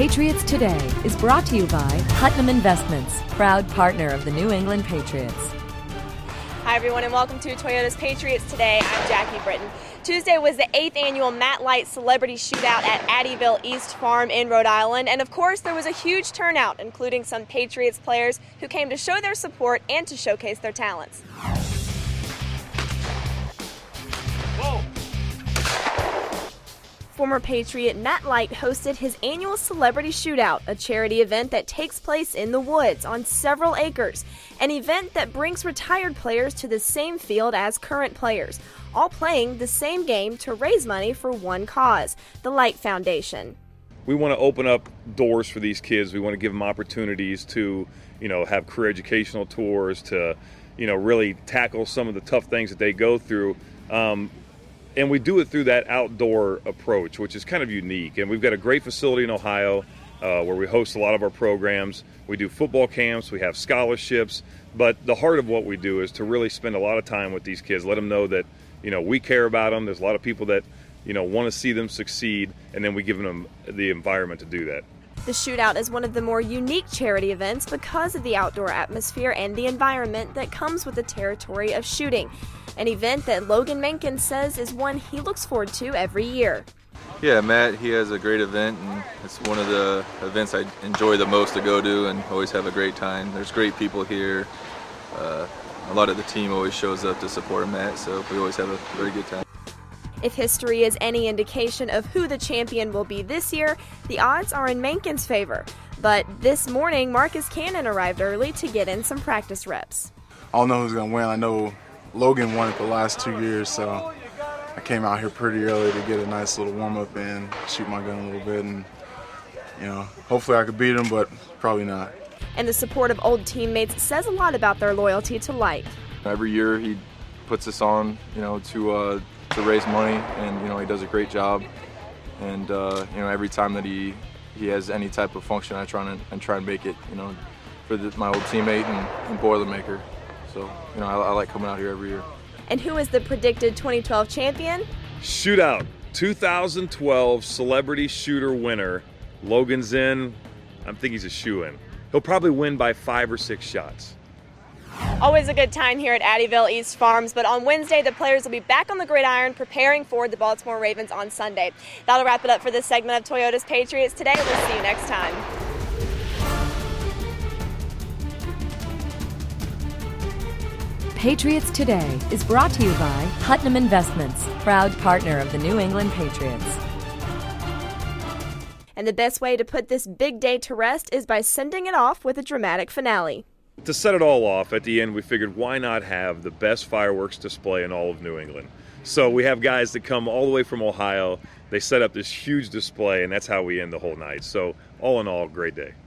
Patriots Today is brought to you by Putnam Investments, proud partner of the New England Patriots. Hi everyone and welcome to Toyota's Patriots Today. I'm Jackie Britton. Tuesday was the 8th annual Matt Light Celebrity Shootout at Addyville East Farm in Rhode Island. And of course there was a huge turnout, including some Patriots players who came to show their support and to showcase their talents. Whoa. Former Patriot Matt Light hosted his annual Celebrity Shootout, a charity event that takes place in the woods on several acres, an event that brings retired players to the same field as current players, all playing the same game to raise money for one cause, the Light Foundation. We want to open up doors for these kids. We want to give them opportunities to, have career educational tours, to, really tackle some of the tough things that they go through. And we do it through that outdoor approach, which is kind of unique. And we've got a great facility in Ohio where we host a lot of our programs. We do football camps, we have scholarships. But the heart of what we do is to really spend a lot of time with these kids, let them know that, we care about them. There's a lot of people that, want to see them succeed, and then we give them the environment to do that. The Shootout is one of the more unique charity events because of the outdoor atmosphere and the environment that comes with the territory of shooting. An event that Logan Menken says is one he looks forward to every year. Yeah, Matt, he has a great event, and it's one of the events I enjoy the most to go to and always have a great time. There's great people here. A lot of the team always shows up to support Matt, so we always have a very good time. If history is any indication of who the champion will be this year, the odds are in Menken's favor. But this morning, Marcus Cannon arrived early to get in some practice reps. I don't know who's going to win. I know Logan won it the last 2 years, so I came out here pretty early to get a nice little warm-up and shoot my gun a little bit. And, hopefully I could beat him, but probably not. And the support of old teammates says a lot about their loyalty to Light. Every year he puts us on, to raise money, and, he does a great job. And, every time that he has any type of function, I try and make it, for my old teammate and Boilermaker. So, I like coming out here every year. And who is the predicted 2012 champion? Shootout 2012 Celebrity Shooter winner, Logan Zinn. I think he's a shoo-in. He'll probably win by 5 or 6 shots. Always a good time here at Addyville East Farms, but on Wednesday the players will be back on the gridiron preparing for the Baltimore Ravens on Sunday. That'll wrap it up for this segment of Toyota's Patriots Today. We'll see you next time. Patriots Today is brought to you by Putnam Investments, proud partner of the New England Patriots. And the best way to put this big day to rest is by sending it off with a dramatic finale. To set it all off, at the end we figured why not have the best fireworks display in all of New England. So we have guys that come all the way from Ohio. They set up this huge display, and that's how we end the whole night. So all in all, great day.